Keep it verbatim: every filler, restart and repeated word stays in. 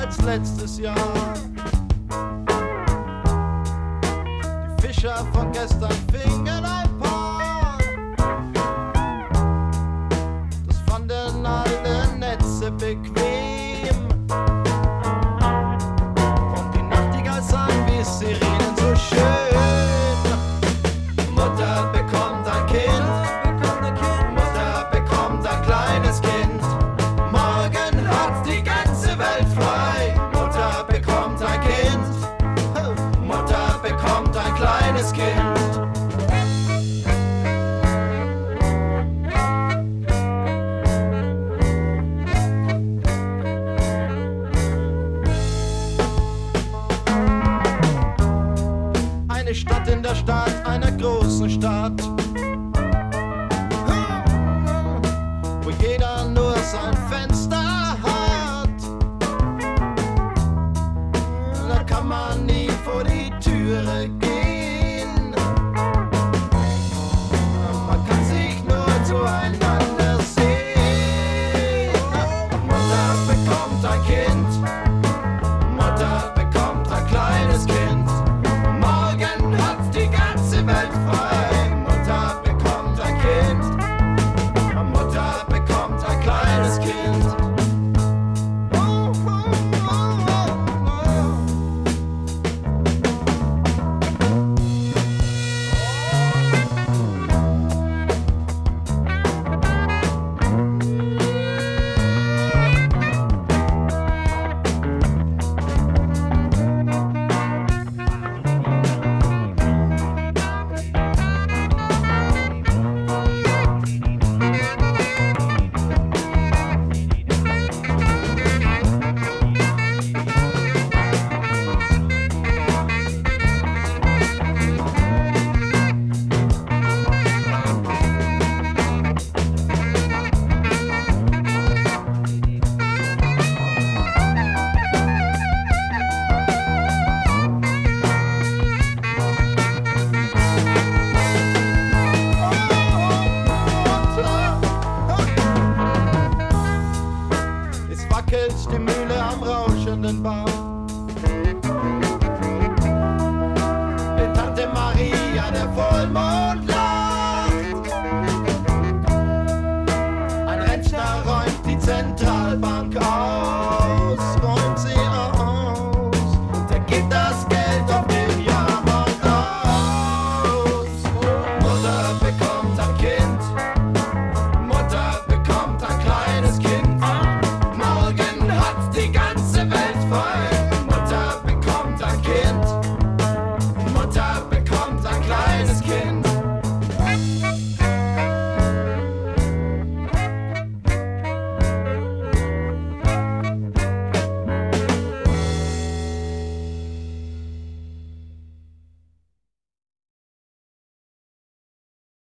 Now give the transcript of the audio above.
als letztes Jahr. Die Fischer von gestern fingen ein Paar. Das fanden alle Netze bequem. Und die Nachtigall sang wie Sirenen so schön. Mutter bekommt ein Kind. Mutter bekommt ein kleines Kind. Morgen hat die ganze Welt frei. Mutter bekommt ein Kind. Mutter bekommt ein kleines Kind. Eine Stadt in der Stadt, einer großen Stadt, wo jeder nur sein Fenster hat. Da kann man nie vor die Türe gehen.